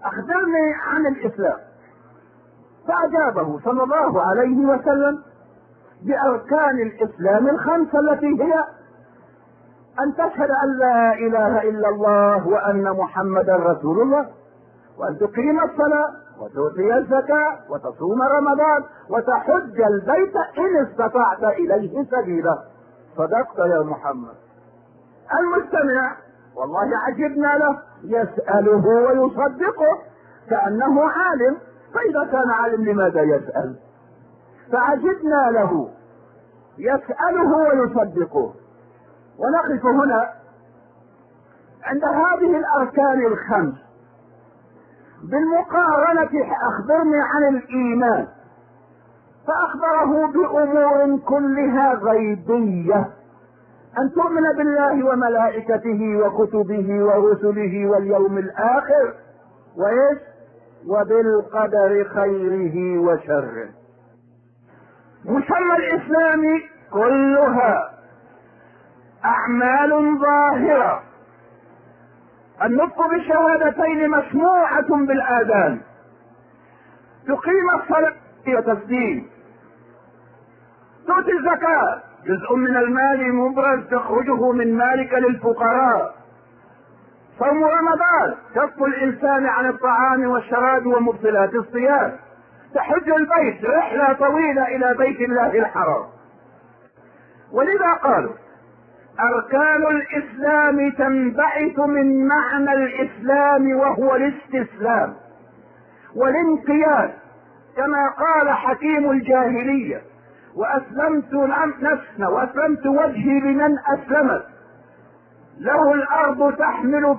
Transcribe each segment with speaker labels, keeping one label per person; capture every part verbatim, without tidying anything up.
Speaker 1: أخبرني عن الإسلام. فأجابه صلى الله عليه وسلم بأركان الإسلام الخمسة، التي هي أن تشهد أن لا إله إلا الله وأن محمدا رسول الله، وأن تقيم الصلاة وتؤتي الزكاة وتصوم رمضان وتحج البيت إن استطعت إليه سبيلا. صدقت يا محمد. المستمع والله عجبنا له، يسأله ويصدقه كأنه عالم، فإذا كان عالم لماذا يسأل؟ فعجبنا له، يسأله ويصدقه. ونقف هنا عند هذه الأركان الخمس بالمقارنة. أخبرني عن الإيمان، فأخبره بأمور كلها غيبية: أن تؤمن بالله وملائكته وكتبه ورسله واليوم الآخر، وإيش؟ وبالقدر خيره وشره. مسمى الإسلام كلها أعمال ظاهرة. النطق بالشهادتين مسموعة بالآذان، تقيم الصلاة وتسليم، تؤتي الزكاة جزء من المال مبرز تخرجه من مالك للفقراء، صوم رمضان كف الإنسان عن الطعام والشراب ومبطلات الصيام، تحج البيت رحلة طويلة إلى بيت الله الحرام. ولذا قالوا أركان الإسلام تنبعث من معنى الإسلام، وهو الاستسلام والانقياد، كما قال حكيم الجاهلية: وأسلمت نفسنا وأسلمت وجهي لمن أسلمت له الأرض تحمل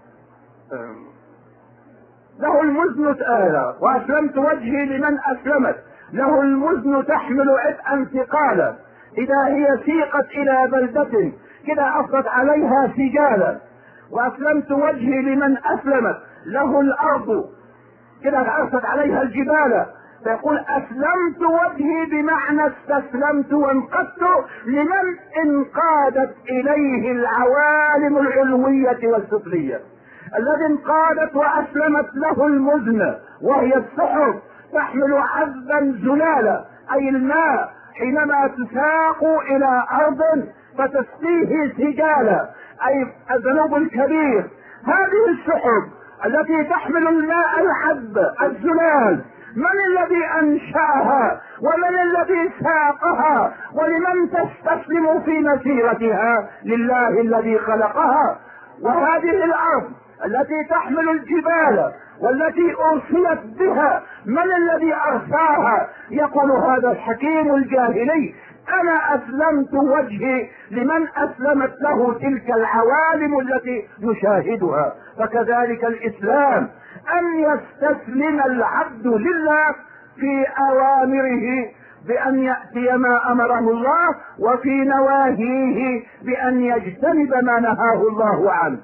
Speaker 1: له المزن آلة، وأسلمت وجهي لمن أسلمت له المزن تحمل عبئا ثقالا، إذا هي سيقت إلى بلدة كده أفضت عليها سجالا، وأسلمت وجهي لمن أسلمت له الأرض كده أرست عليها الجبال. فيقول أسلمت وجهي بمعنى استسلمت وانقدت لمن انقادت إليه العوالم العلوية والسفلية، الذي انقادت وأسلمت له المزن وهي السحر تحمل عذبا زلالا، أي الماء حينما تساق إلى أرض فتسقيه سجالا، أي الذنوب الكبير. هذه السحب التي تحمل الماء العذب الزلال، من الذي أنشأها ومن الذي ساقها ولمن تستسلم في مسيرتها؟ لله الذي خلقها. وهذه الأرض التي تحمل الجبال والتي أرسلت بها، من الذي أرساها؟ يقول هذا الحكيم الجاهلي: أنا أسلمت وجهي لمن أسلمت له تلك العوالم التي نشاهدها. فكذلك الإسلام أن يستسلم العبد لله في أوامره بأن يأتي ما أمره الله، وفي نواهيه بأن يجتنب ما نهاه الله عنه.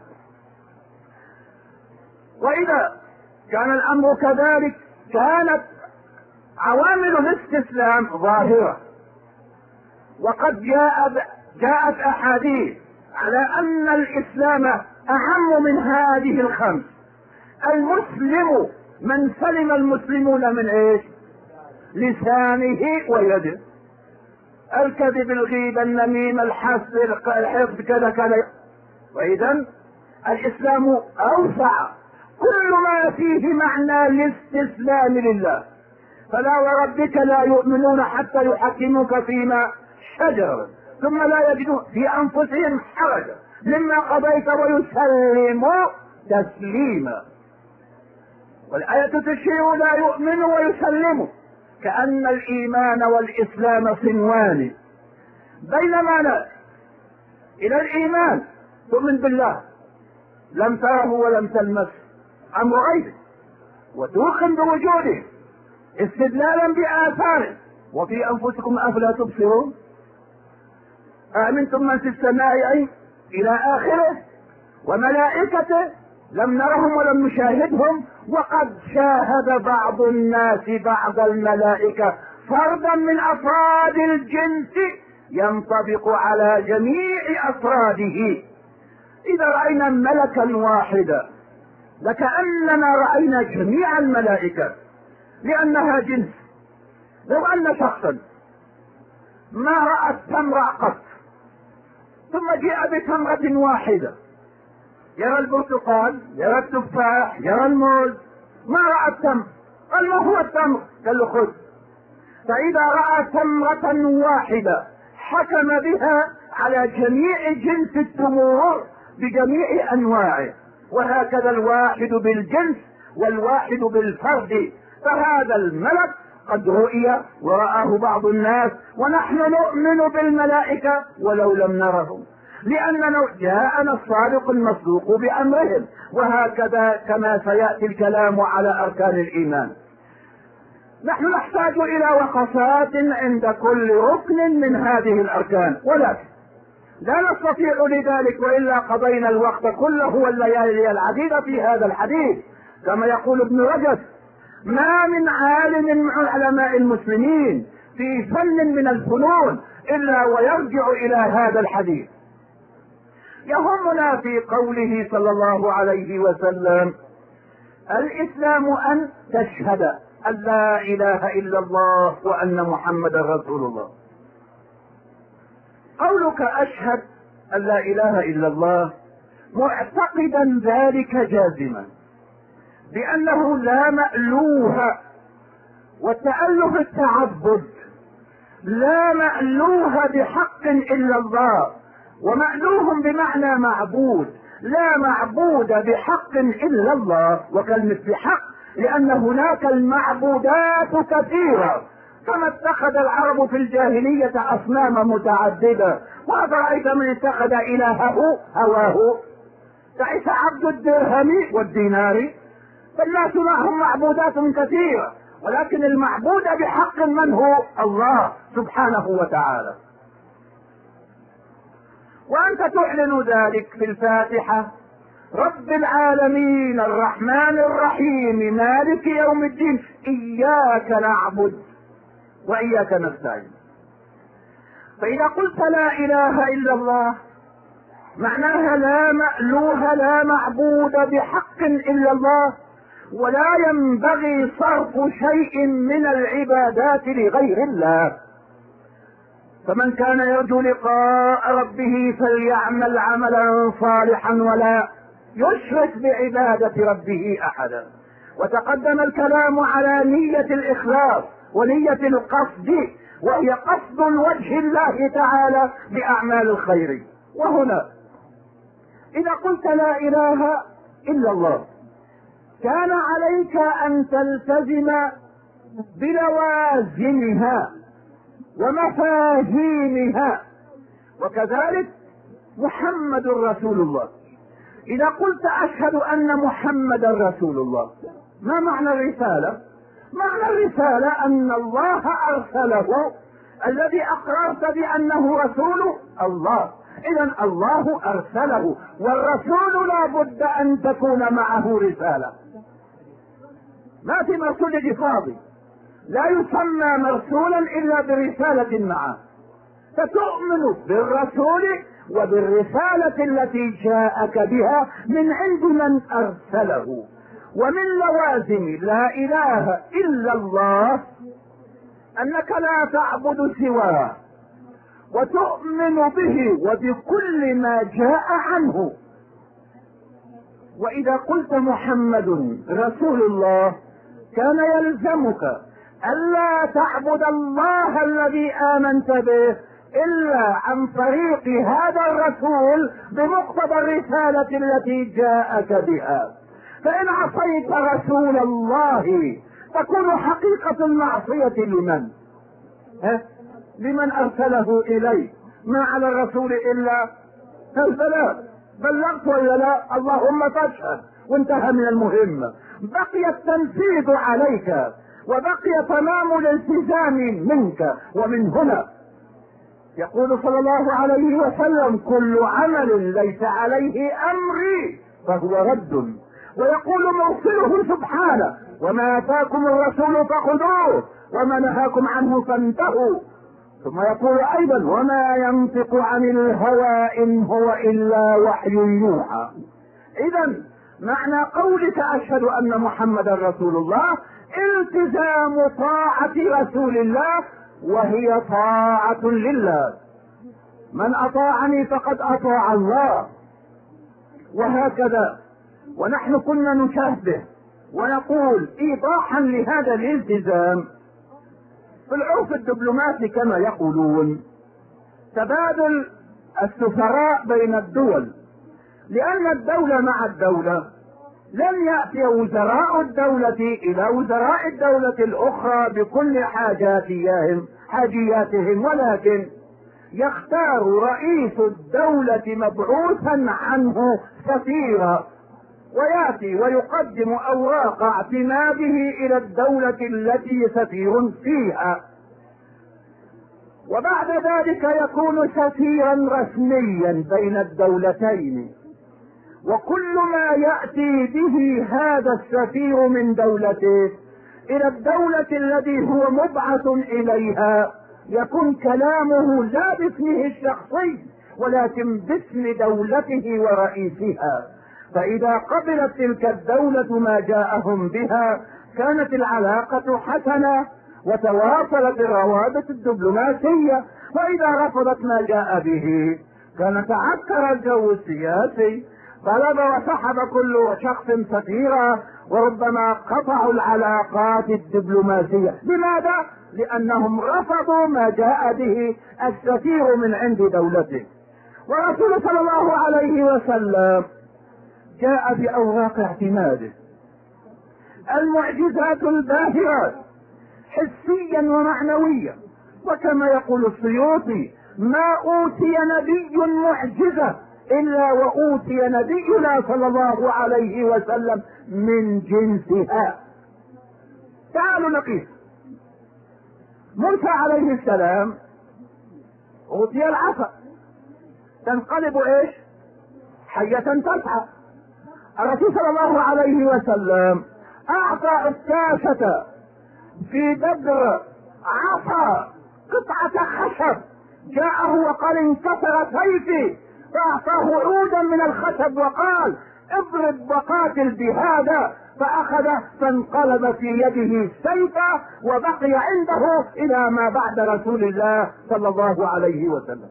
Speaker 1: وإذا كان الأمر كذلك كانت عوامل الاستسلام ظاهرة، وقد جاء جاءت أحاديث على أن الإسلام أهم من هذه الخمس. المسلم من سلم المسلمون من ايش؟ لسانه ويده. الكذب، الغيبة، النميمة، الحسد، الحقد، كذا كذا. وإذا الإسلام أوسع، كل ما فيه معنى الاستسلام لله. فلا وربك لا يؤمنون حتى يحكموك فيما شجر ثم لا يجدون في أنفسهم حرجا مما قضيت ويسلموا تسليما. والآية تشير لا يؤمن ويسلم، كأن الإيمان والإسلام صنوان، بينما لا إلى الإيمان تؤمن بالله لم تره ولم تلمسه أمر غيره، وتوقن بوجوده استدلالا بآثاره. وفي أنفسكم أفلا تبصرون؟ أأمنتم من في السماء أي إلى آخره. وملائكته لم نرهم ولم نشاهدهم، وقد شاهد بعض الناس بعض الملائكة فردا من أفراد الجنس ينطبق على جميع أفراده. إذا رأينا ملكا واحدا لكأننا رأينا جميع الملائكة، لأنها جنس. لو أن شخصا ما رأى التمر قط ثم جاء بتمرة واحدة، يرى البرتقال، يرى التفاح، يرى الموز، ما رأى التمر، قال ما هو التمر؟ قال له خذ. فإذا رأى تمرة واحدة حكم بها على جميع جنس التمور بجميع أنواعه، وهكذا الواحد بالجنس والواحد بالفرد. فهذا الملك قد رؤي ورآه بعض الناس، ونحن نؤمن بالملائكة ولو لم نرهم، لأننا جاءنا الصادق المصدوق بأمرهم، وهكذا كما سيأتي الكلام على أركان الإيمان. نحن نحتاج إلى وقفات عند كل ركن من هذه الأركان، ولكن لا نستطيع لذلك وإلا قضينا الوقت كله والليالي العديدة في هذا الحديث. كما يقول ابن رجب: ما من عالم من علماء المسلمين في فن من الفنون إلا ويرجع إلى هذا الحديث. يهمنا في قوله صلى الله عليه وسلم: الإسلام أن تشهد أن لا إله إلا الله وأن محمدا رسول الله. قولك أشهد أن لا إله إلا الله معتقدا ذلك جازما بأنه لا مألوه، والتأله التعبد، لا مألوه بحق إلا الله، ومألوه بمعنى معبود، لا معبود بحق إلا الله. وكلمة بحق لأن هناك المعبودات كثيرة، كما اتخذ العرب في الجاهلية أصنام متعددة، وأفرأيت من اتخذ إلهه هواه؟ تعس عبد الدرهم والدينار. فالناس معهم معبودات كثيرة، ولكن المعبود بحق من هو؟ الله سبحانه وتعالى. وأنت تعلن ذلك في الفاتحة: رب العالمين الرحمن الرحيم مالك يوم الدين إياك نعبد وإياك نستعين. فإذا قلت لا إله إلا الله معناها لا مألوه، لا معبود بحق إلا الله، ولا ينبغي صرف شيء من العبادات لغير الله. فمن كان يرجو لقاء ربه فليعمل عملا صالحا ولا يشرك بعبادة ربه أحدا. وتقدم الكلام على نية الإخلاص ونية القصد، وهي قصد الوجه الله تعالى بأعمال الخير. وهنا إذا قلت لا إله إلا الله كان عليك أن تلتزم بلوازمها ومفاهيمها، وكذلك محمد رسول الله. إذا قلت أشهد أن محمدا رسول الله، ما معنى الرسالة؟ معنى الرسالة أن الله أرسله، الذي أقررت بأنه رسول الله، إذن الله أرسله، والرسول لا بد أن تكون معه رسالة. ما في مرسول فاضي، لا يسمى مرسولا إلا برسالة معه. فتؤمن بالرسول وبالرسالة التي جاءك بها من عند من أرسله. ومن لوازم لا إله إلا الله أنك لا تعبد سواه، وتؤمن به وبكل ما جاء عنه. وإذا قلت محمد رسول الله كان يلزمك ألا تعبد الله الذي آمنت به إلا عن طريق هذا الرسول بمقتضى الرسالة التي جاءك بها. فإن عصيت رسول الله تكون حقيقة المعصية لمن؟ ها؟ لمن أرسله إليه. ما على الرسول إلا البلاغ. بلغت ولا لا؟ اللهم فاشهد، وانتهى من المهمة. بقي التنفيذ عليك، وبقي تمام الالتزام منك. ومن هنا يقول صلى الله عليه وسلم: كل عمل ليس عليه أمري فهو رد. ويقول موصله سبحانه: وما آتاكم الرسول فخذوه وما نهاكم عنه فانتهوا. ثم يقول أيضا: وما ينطق عن الهوى إن هو إلا وحي يوحى. إذن معنى قولك أشهد أن محمدا رسول الله التزام طاعة رسول الله، وهي طاعة لله. من أطاعني فقد أطاع الله، وهكذا. ونحن كنا نشبه ونقول إيضاحا لهذا الالتزام في العرف الدبلوماسي كما يقولون تبادل السفراء بين الدول، لأن الدولة مع الدولة لن يأتي وزراء الدولة إلى وزراء الدولة الأخرى بكل حاجاتهم حاجياتهم ولكن يختار رئيس الدولة مبعوثا عنه سفيرا، ويأتي ويقدم أوراق اعتماده إلى الدولة التي سفير فيها، وبعد ذلك يكون سفيرا رسميا بين الدولتين. وكل ما يأتي به هذا السفير من دولته إلى الدولة التي هو مبعث إليها يكون كلامه لا باسمه الشخصي ولكن باسم دولته ورئيسها. فإذا قبلت تلك الدولة ما جاءهم بها كانت العلاقة حسنة وتواصلت الروابط الدبلوماسية، وإذا رفضت ما جاء به كان تعكر الجو السياسي، طلب وسحب كل شخص سفيرا، وربما قطعوا العلاقات الدبلوماسية. لماذا؟ لأنهم رفضوا ما جاء به السفير من عند دولته. ورسول صلى الله عليه وسلم جاء بأوراق اعتماده المعجزات الباهرات حسيا ومعنويا، وكما يقول السيوطي ما أوتي نبي معجزة إلا وأوتي نبينا صلى الله عليه وسلم من جنسها. تعالوا نقيس. موسى عليه السلام أوتي العصا تنقلب إيش؟ حية تسعى. الرسول صلى الله عليه وسلم أعطى الشاشة في بدر عصا قطعة خشب، جاءه وقال انكسر سيفي، فأعطاه عودا من الخشب وقال اضرب وقاتل بهذا، فأخذ فانقلب في يده سيفا وبقي عنده إلى ما بعد رسول الله صلى الله عليه وسلم.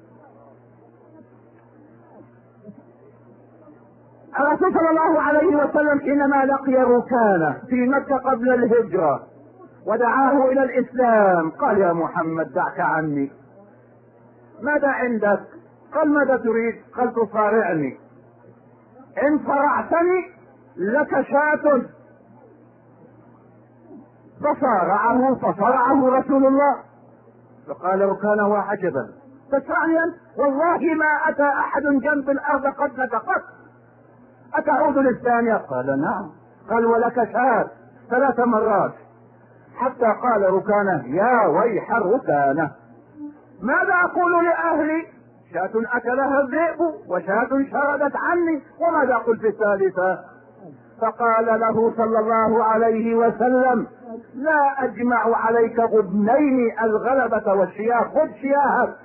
Speaker 1: الرسول صلى الله عليه وسلم حينما لقي ركانه في مكة قبل الهجرة ودعاه إلى الإسلام قال يا محمد دعك عني، ماذا عندك؟ قال ماذا تريد؟ قال تصارعني، إن صرعتني لك شاة. فصارعه فصرعه رسول الله، فقال ركانه عجبا تسرعني؟ والله ما أتى أحد جنب الأرض قد نطقت، أتعود للثانية؟ قال نعم. قال ولك شاة ثلاث مرات، حتى قال ركانه يا ويح الركانه، ماذا أقول لأهلي؟ شاة أكلها الذئب وشاة شردت عني، وماذا أقول في الثالثة؟ فقال له صلى الله عليه وسلم لا أجمع عليك غبنين الغلبة والشياه، خذ شياهك.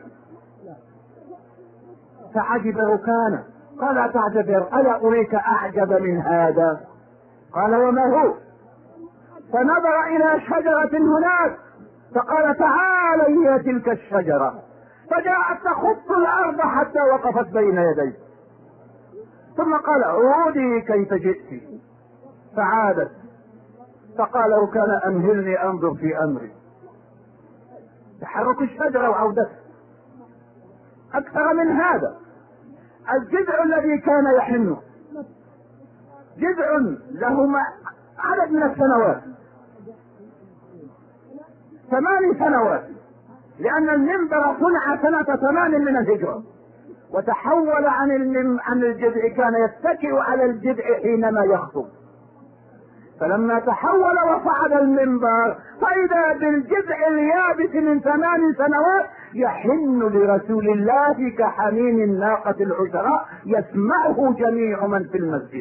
Speaker 1: فعجب ركانه قال أتعجب؟ ألا أريك أعجب من هذا؟ قال وما هو؟ فنظر إلى شجرة هناك فقال تعالى هي تلك الشجرة، فجاءت تخط الأرض حتى وقفت بين يديه، ثم قال عودي كيف جئت، فعادت. فقال ركان أمهلني أنظر في أمري. تحرك الشجرة وعودته. أكثر من هذا الجذع الذي كان يحنه جذع له عدد من السنوات، ثمان سنوات، لأن المنبر صنع سنة ثمان من الهجرة، وتحول عن المم... عن الجذع، كان يتكئ على الجذع حينما يخطب، فلما تحول وصعد المنبر فإذا بالجذع اليابس من ثمان سنوات يحن لرسول الله كحنين الناقة العشراء، يسمعه جميع من في المسجد،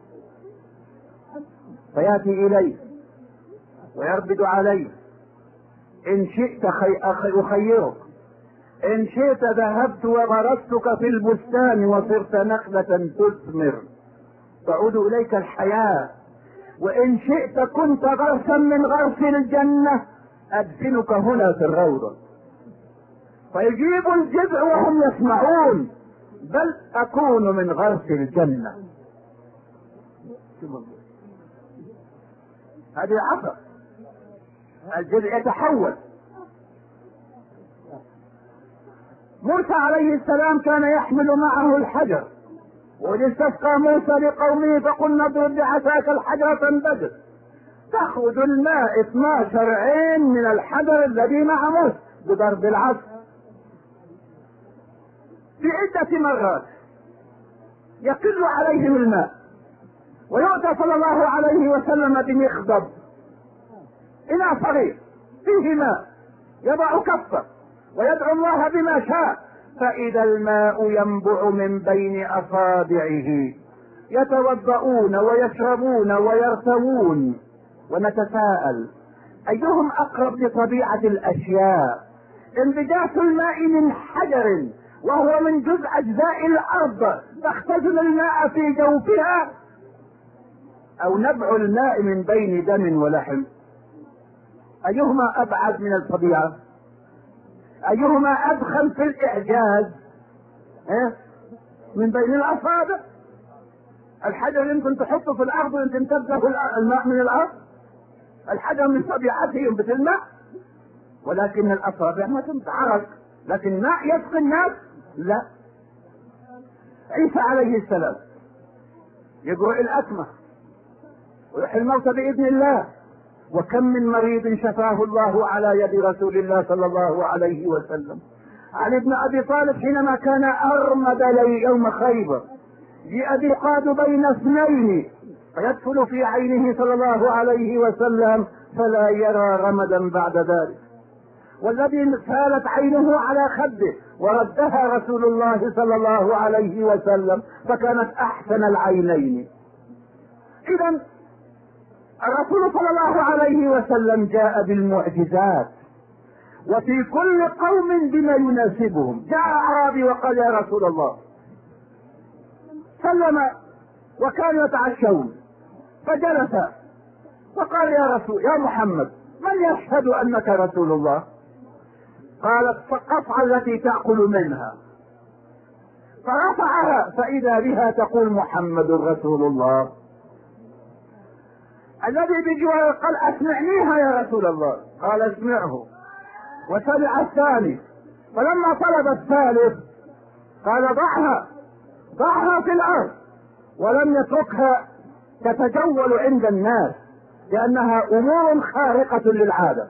Speaker 1: فيأتي إليه ويربد عليه إن شئت أخيرك، إن شئت ذهبت وغرستك في البستان وصرت نخلة تثمر، تعود اليك الحياة. وان شئت كنت غرسا من غرس الجنة ادفنك هنا في الروضة. فيجيب الجذع وهم يسمعون بل اكون من غرس الجنة. هذه عصر الجذع يتحول. موسى عليه السلام كان يحمل معه الحجر، وإذ استسقى موسى لقومه فقلنا اضرب بعصاك الحجر فانبجس، تخرج الماء اثنا عشر عين من الحجر الذي مع موسى بضرب العصا في عدة مرات يقل عليهم الماء، ويؤتى صلى الله عليه وسلم بمخضب إناء صغير فيه ماء يضع كفه ويدعو الله بما شاء، فإذا الماء ينبع من بين أصابعه، يتوضؤون ويشربون ويرتوون. ونتساءل أيهم أقرب لطبيعة الأشياء، انبجاس الماء من حجر وهو من جزء أجزاء الأرض تختزن الماء في جوفها، أو نبع الماء من بين دم ولحم؟ أيهما أبعد من الطبيعة؟ أيهما أدخل في الإعجاز؟ إيه؟ من بين الأصابع. الحجر يمكن تحطه في الأرض ويمكن تبدأ الماء من الأرض. الحجر من طبيعته ينبت الماء، ولكن الأصابع ما تنبت عرق، لكن ماء يسقي الناس لا. عيسى عليه السلام يقرأ الأكمة ويحيي الموتى بإذن الله، وكم من مريض شفاه الله على يد رسول الله صلى الله عليه وسلم. علي بن ابي طالب حينما كان ارمد لي يوم خيبر جاء يقاد بين اثنين فيدخل في عينه صلى الله عليه وسلم فلا يرى رمدا بعد ذلك، والذي سالت عينه على خده وردها رسول الله صلى الله عليه وسلم فكانت احسن العينين. اذا الرسول صلى الله عليه وسلم جاء بالمعجزات، وفي كل قوم بما يناسبهم. جاء اعرابي وقال يا رسول الله، سلم وكانوا يتعشون فجلس فقال يا رسول يا محمد من يشهد انك رسول الله؟ قالت القطعة التي تأكل منها، فرفعها فإذا بها تقول محمد رسول الله. الذي بجواره قال اسمعنيها يا رسول الله، قال اسمعه، وسمع الثاني، فلما طلب الثالث قال ضعها ضعها في الارض، ولم يتركها تتجول عند الناس لانها امور خارقة للعادة.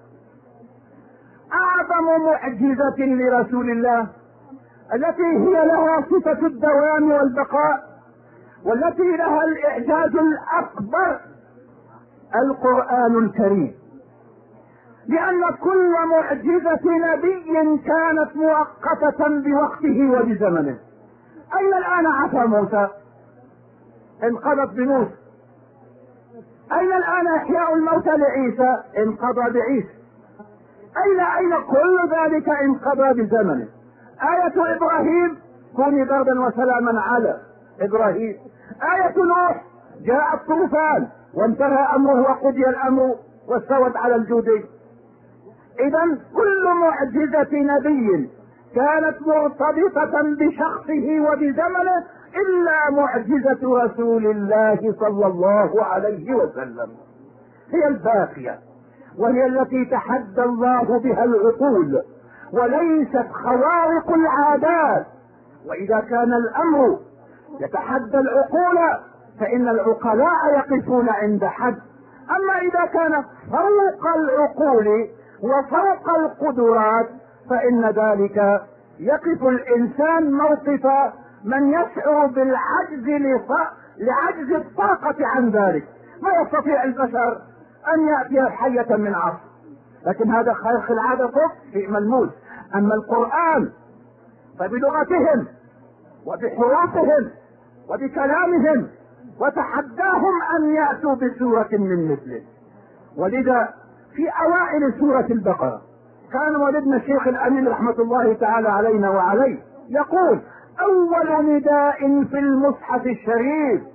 Speaker 1: اعظم معجزة لرسول الله التي هي لها صفة الدوام والبقاء والتي لها الاعجاز الاكبر القرآن الكريم، لأن كل معجزة نبي كانت مؤقتة بوقته وبزمنه. أين الآن عصا موسى؟ انقضت بموسى. أين الآن إحياء الموتى لعيسى؟ انقضى بعيسى. أين أين كل ذلك انقضى بزمنه. آية إبراهيم كوني بردا وسلاما على إبراهيم. آية نوح جاء الطوفان وانتهى أمره وقضي الأمر واستوت على الجودي. إذا كل معجزة نبي كانت مرتبطة بشخصه وبزمنه إلا معجزة رسول الله صلى الله عليه وسلم، هي الباقية، وهي التي تحدى الله بها العقول وليست خوارق العادات. وإذا كان الأمر يتحدى العقول فإن العقلاء يقفون عند حد، أما إذا كان فوق العقول وفوق القدرات فإن ذلك يقف الإنسان موقف من يشعر بالعجز لعجز الطاقة عن ذلك. ما يستطيع البشر أن يأتي حية من عصر، لكن هذا خارق العادة فوق في ملموس. أما القرآن فبلغتهم وبحروفهم وبكلامهم وتحداهم أن يأتوا بسورة من مثله. ولذا في أوائل سورة البقرة كان والدنا الشيخ الأمين رحمة الله تعالى علينا وعليه يقول: أول نداء في المصحف الشريف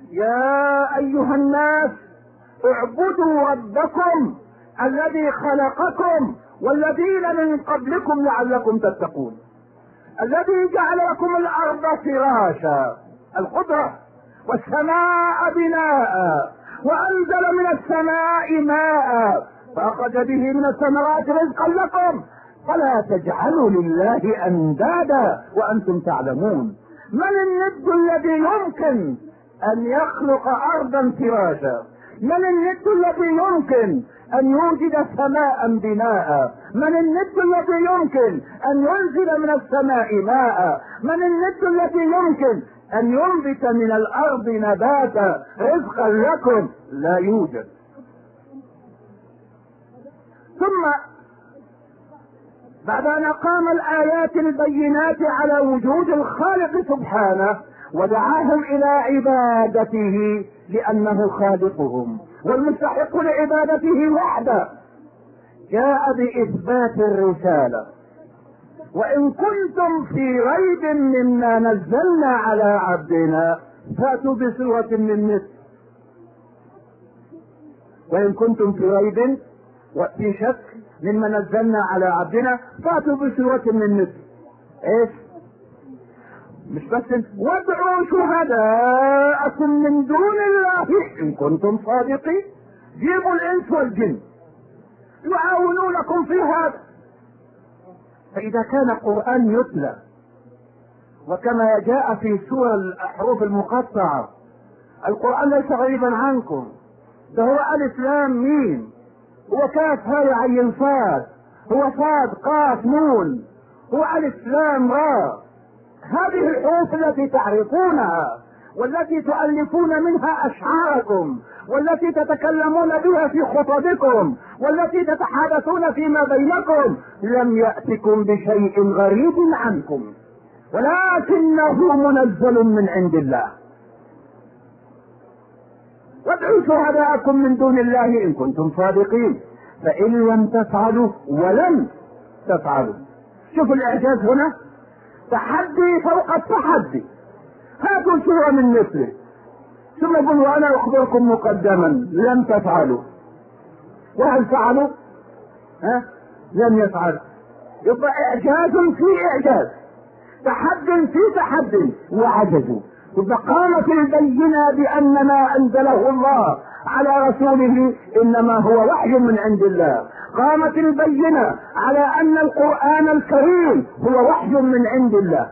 Speaker 1: يا ايها الناس اعبدوا ربكم الذي خلقكم والذين من قبلكم لعلكم تتقون، الذي جعل لكم الارض فراشا القدرة والسماء بناء وانزل من السماء ماء فاخرج به من الثمرات رزقا لكم فلا تجعلوا لله اندادا وانتم تعلمون. من الند الذي يمكن ان يخلق ارضا فراشا؟ من الند الذي يمكن ان يوجد سماء بناء؟ من الند الذي يمكن ان ينزل من السماء ماء؟ من الند الذي يمكن ان ينبت من الارض نباتا رزقا لكم؟ لا يوجد. ثم بعد ان اقام الايات البينات على وجود الخالق سبحانه ودعاهم الى عبادته لانه خالقهم والمستحق لعبادته وحده، جاء باثبات الرسالة. وان كنتم في ريب مما نزلنا على عبدنا فاتوا بسورة من مثل. وان كنتم في ريب وفي شك مما نزلنا على عبدنا فاتوا بسورة من مثل. ايش؟ مش بس وادعوا شهداءكم من دون الله ان كنتم صادقين. جيبوا الانس والجن يعاونونكم في هذا. فاذا كان القرآن يتلى وكما جاء في سور الاحرف المقطعة، القرآن ليس غريبا عنكم، ده هو الف لام ميم، هو كاف هاء عين صاد، هو صاد قاف نون، هو الف لام را. هذه الحروف التي تعرفونها والتي تؤلفون منها اشعاركم والتي تتكلمون بها في خطبكم والتي تتحدثون فيما بينكم لم يأتكم بشيء غريب عنكم ولكنه منزل من عند الله. وادعوا شهداءكم من دون الله ان كنتم صادقين فان لم تفعلوا ولن تفعلوا. شوفوا الاعجاز هنا، تحدي فوق التحدي. هاتوا سورة من مثله ثم يقولوا انا اخبركم مقدما لم تفعلوا. وهل فعلوا؟ ها؟ لم يفعلوا. يبقى اعجاز في اعجاز، تحد في تحد وعجزوا. يبقى قامت البينة بان ما انزله الله على رسوله انما هو وحي من عند الله. قامت البينة على ان القرآن الكريم هو وحي من عند الله.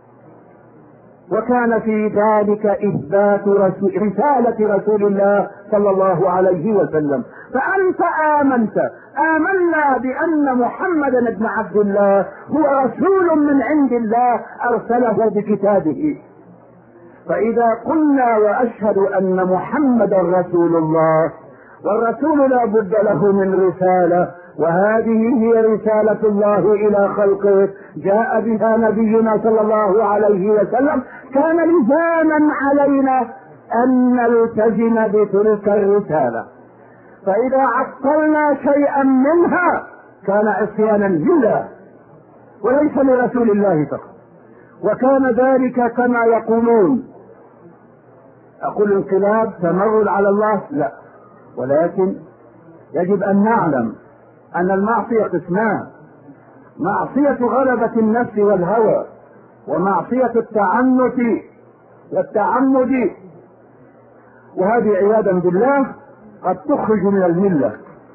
Speaker 1: وكان في ذلك اثبات رسول رسالة رسول الله صلى الله عليه وسلم. فانت امنت امنا بان محمدا بن عبد الله هو رسول من عند الله ارسله بكتابه. فاذا قلنا واشهد ان محمدا رسول الله، والرسول لا بد له من رسالة، وهذه هي رسالة الله الى خلقه جاء بها نبينا صلى الله عليه وسلم، كان لزاما علينا ان نلتزم بتلك الرسالة. فاذا عطلنا شيئا منها كان عصيانا لله وليس لرسول الله فقط. وكان ذلك كما يقولون، اقول انقلاب تمرد على الله، لا، ولكن يجب ان نعلم ان المعصية قسمان: معصية غلبة النفس والهوى، ومعصية التعنت والتعمد. وهذه عياذا بالله قد تخرج من الملة.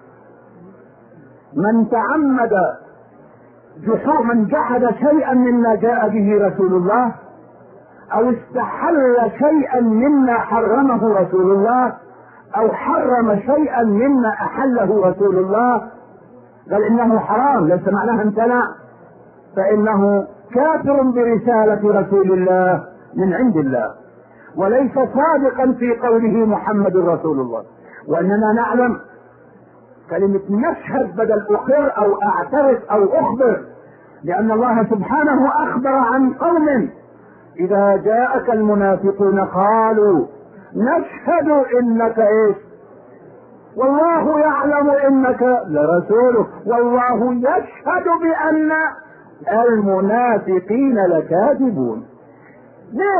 Speaker 1: من تعمد جحود، من جحد شيئا مما جاء به رسول الله، او استحل شيئا مما حرمه رسول الله، او حرم شيئا مما احله رسول الله، قال انه حرام، ليس معناه امتنع، فانه كافر برسالة رسول الله من عند الله، وليس صادقا في قوله محمد رسول الله. واننا نعلم كلمة نشهد بدل اقر او اعترف او اخبر، لان الله سبحانه اخبر عن قوم اذا جاءك المنافقون قالوا نشهد انك ايش؟ والله يعلم انك لرسوله والله يشهد بان المنافقين لكاذبون. ليش؟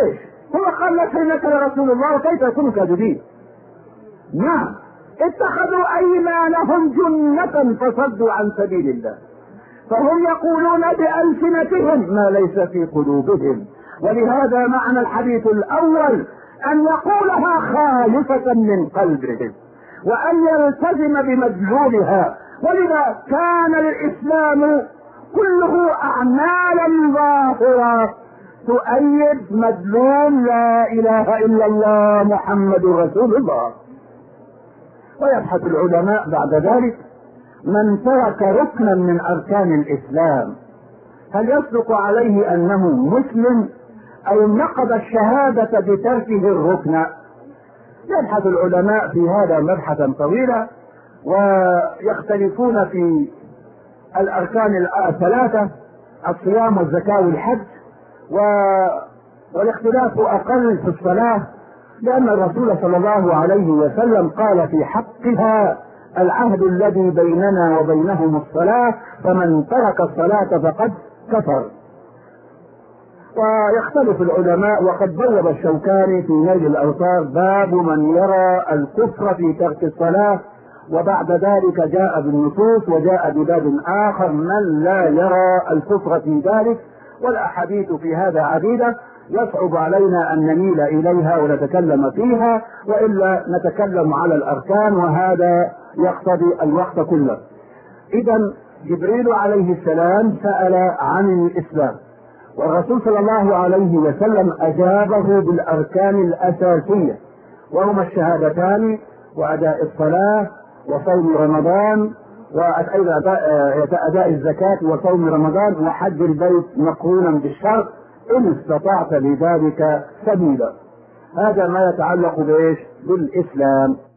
Speaker 1: هو قال لك انك لرسول الله وكيف يكونوا كاذبين؟ نعم، اتخذوا ايمانهم جنة فصدوا عن سبيل الله، فهم يقولون بألسنتهم ما ليس في قلوبهم. ولهذا معنى الحديث الاول ان يقولها خالصة من قلبه وان يلتزم بمدلولها. ولذا كان الاسلام كله اعمالا ظاهرة تؤيد مدلول لا اله الا الله محمد رسول الله. ويبحث العلماء بعد ذلك من ترك ركنا من اركان الاسلام هل يصدق عليه انه مسلم او نقض الشهادة بتركه الركن؟ يبحث العلماء في هذا مبحثا طويلا ويختلفون في الاركان الثلاثة: الصيام والزكاة والحج، و... والاختلاف اقل في الصلاة، لان الرسول صلى الله عليه وسلم قال في حقها: العهد الذي بيننا وبينهم الصلاة، فمن ترك الصلاة فقد كفر. ويختلف العلماء، وقد بوب الشوكاني في نيل الاوطار باب من يرى الكفر في ترك الصلاة، وبعد ذلك جاء بالنصوص وجاء بباب اخر من لا يرى الكفر في ذلك. والاحاديث في هذا عديدة، يصعب علينا ان نميل اليها ونتكلم فيها، والا نتكلم على الاركان وهذا يقتضي الوقت كله. اذا جبريل عليه السلام سأل عن الاسلام، والرسول صلى الله عليه وسلم اجابه بالاركان الاساسية، وهما الشهادتان واداء الصلاة وصوم رمضان، وايضا اداء الزكاة وصوم رمضان وحج البيت مقرونا بالشرط ان استطعت لذلك سبيلا. هذا ما يتعلق بايش؟ بالاسلام.